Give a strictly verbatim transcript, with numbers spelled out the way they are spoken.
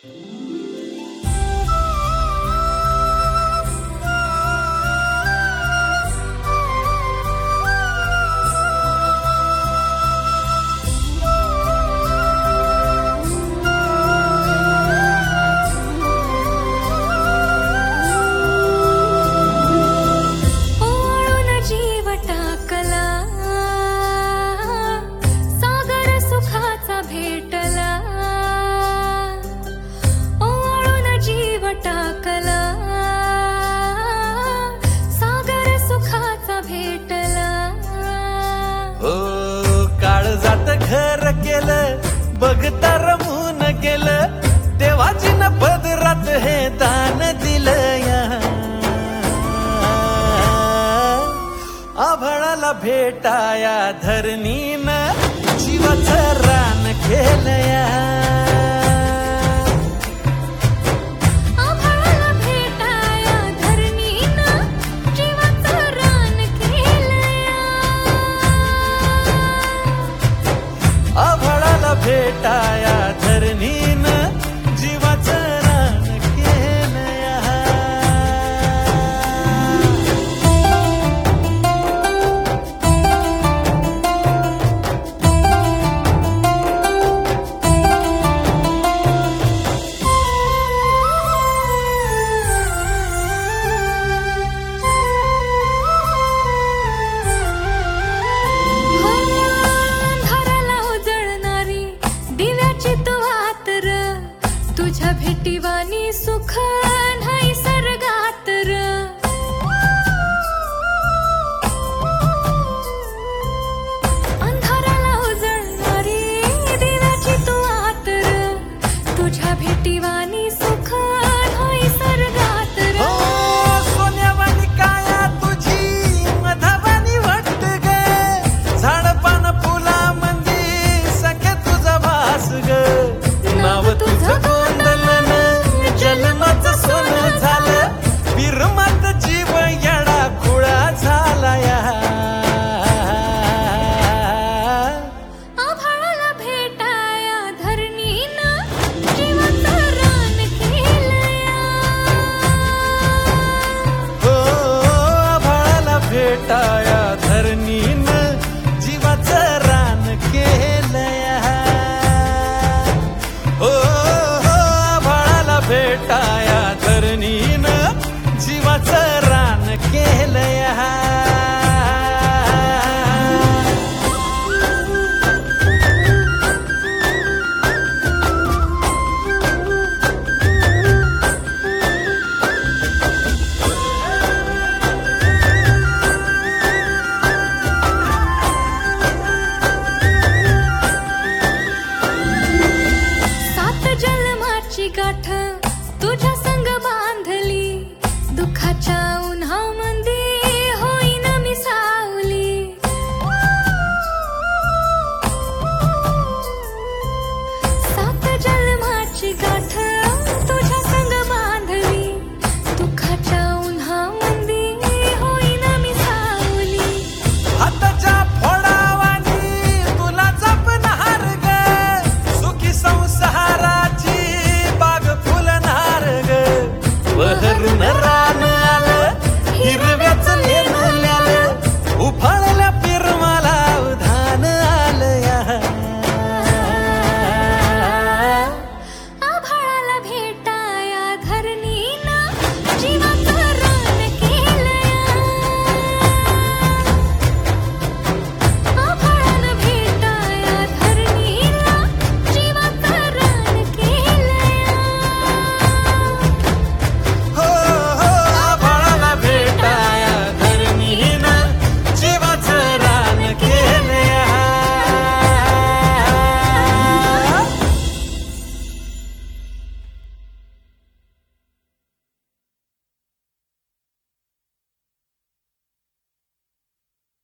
घर केलं बघता रमून गेलं देवाजीनं पदरात हे दान दिलं या आभाळाला भेटाया धरणीनं जीवाचं रान केलं या भेटाया धरणीनं जीवाचं रान केलं या तुझ्या भेटीवानी सुख नाही सर्गात र अंधाराला उजळणारी दिव्याची तू आत र तुझ्या भेटीवानी सुख नाही सर्गात र सोन्यावानी काया तुझी मधावानी वाटत ग झाडपान फुला मंदी सखे तुझा भास ग नाव तुझं जन्माचं सोनं झालं बिरमात जीव येडा खुळा झाला या आभाळाला भेटाया धरणीनं जीवाचं रान केलं या हो आभाळाला भेटाया धरणीनं जीवाचं रान केलं या हो भेटाया धरणीनं जीवाचं रान केलं या सात जन्माची गाठ तुझ्या संग बांधली दुःखाच्या उन्हामध्ये होईन मी सावली सात जन्माची गाठ